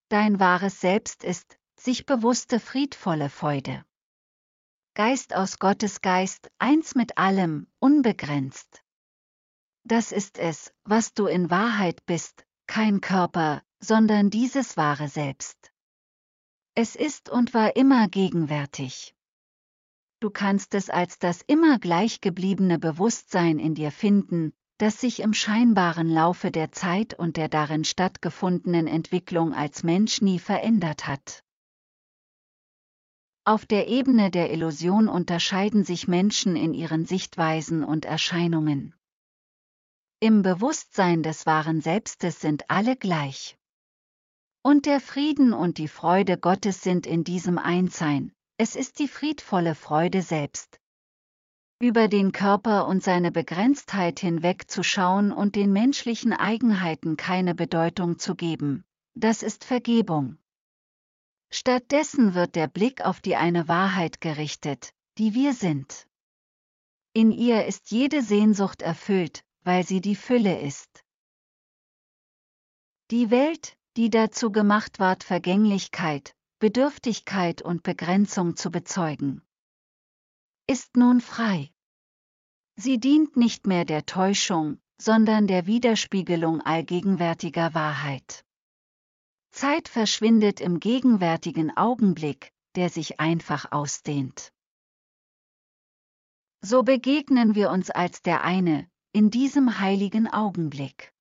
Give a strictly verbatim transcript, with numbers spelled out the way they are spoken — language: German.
Dein wahres Selbst ist sich bewusste friedvolle Freude. Geist aus Gottes Geist, eins mit allem, unbegrenzt. Das ist es, was du in Wahrheit bist, kein Körper, sondern dieses wahre Selbst. Es ist und war immer gegenwärtig. Du kannst es als das immer gleichgebliebene Bewusstsein in dir finden, das sich im scheinbaren Laufe der Zeit und der darin stattgefundenen Entwicklung als Mensch nie verändert hat. Auf der Ebene der Illusion unterscheiden sich Menschen in ihren Sichtweisen und Erscheinungen. Im Bewusstsein des wahren Selbstes sind alle gleich. Und der Frieden und die Freude Gottes sind in diesem Einssein, es ist die friedvolle Freude selbst. Über den Körper und seine Begrenztheit hinwegzuschauen und den menschlichen Eigenheiten keine Bedeutung zu geben, das ist Vergebung. Stattdessen wird der Blick auf die eine Wahrheit gerichtet, die wir sind. In ihr ist jede Sehnsucht erfüllt, weil sie die Fülle ist. Die Welt, die dazu gemacht ward, Vergänglichkeit, Bedürftigkeit und Begrenzung zu bezeugen, ist nun frei. Sie dient nicht mehr der Täuschung, sondern der Widerspiegelung allgegenwärtiger Wahrheit. Zeit verschwindet im gegenwärtigen Augenblick, der sich einfach ausdehnt. So begegnen wir uns als der eine, in diesem heiligen Augenblick.